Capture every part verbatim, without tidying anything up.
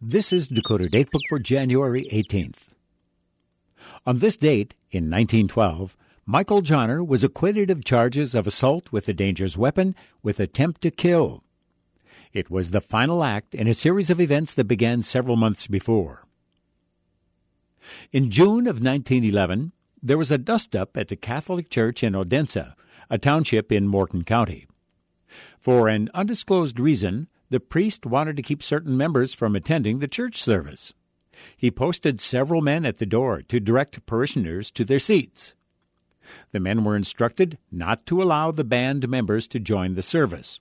This is Dakota Datebook for January eighteenth. On this date, in nineteen twelve, Michael Johnner was acquitted of charges of assault with a dangerous weapon with attempt to kill. It was the final act in a series of events that began several months before. In June of nineteen eleven, there was a dust-up at the Catholic Church in Odense, a township in Morton County. For an undisclosed reason, the priest wanted to keep certain members from attending the church service. He posted several men at the door to direct parishioners to their seats. The men were instructed not to allow the band members to join the service.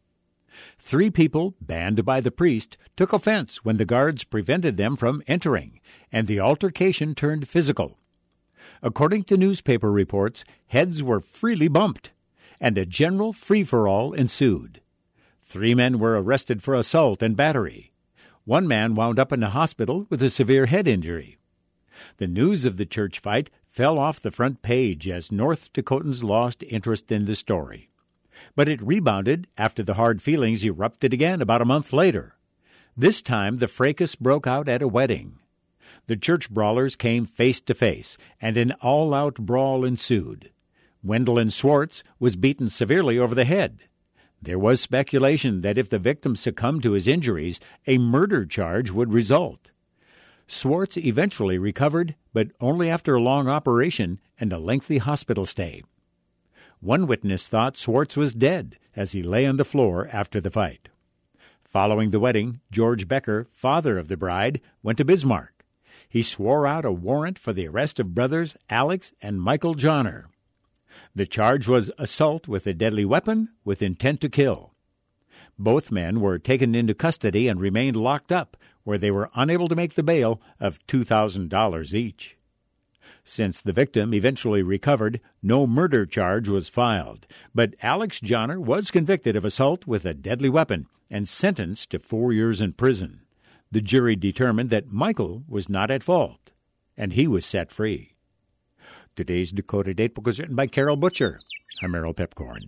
Three people, banned by the priest, took offense when the guards prevented them from entering, and the altercation turned physical. According to newspaper reports, heads were freely bumped, and a general free-for-all ensued. Three men were arrested for assault and battery. One man wound up in the hospital with a severe head injury. The news of the church fight fell off the front page as North Dakotans lost interest in the story. But it rebounded after the hard feelings erupted again about a month later. This time the fracas broke out at a wedding. The church brawlers came face to face, and an all-out brawl ensued. Wendolyn Swartz was beaten severely over the head. There was speculation that if the victim succumbed to his injuries, a murder charge would result. Swartz eventually recovered, but only after a long operation and a lengthy hospital stay. One witness thought Swartz was dead as he lay on the floor after the fight. Following the wedding, George Becker, father of the bride, went to Bismarck. He swore out a warrant for the arrest of brothers Alex and Michael Johnner. The charge was assault with a deadly weapon with intent to kill. Both men were taken into custody and remained locked up, where they were unable to make the bail of two thousand dollars each. Since the victim eventually recovered, no murder charge was filed, but Alex Johnner was convicted of assault with a deadly weapon and sentenced to four years in prison. The jury determined that Michael was not at fault, and he was set free. Today's Dakota Datebook was written by Carol Butcher. I'm Errol Pepcorn.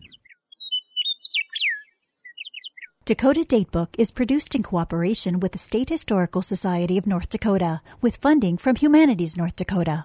Dakota Datebook is produced in cooperation with the State Historical Society of North Dakota, with funding from Humanities North Dakota.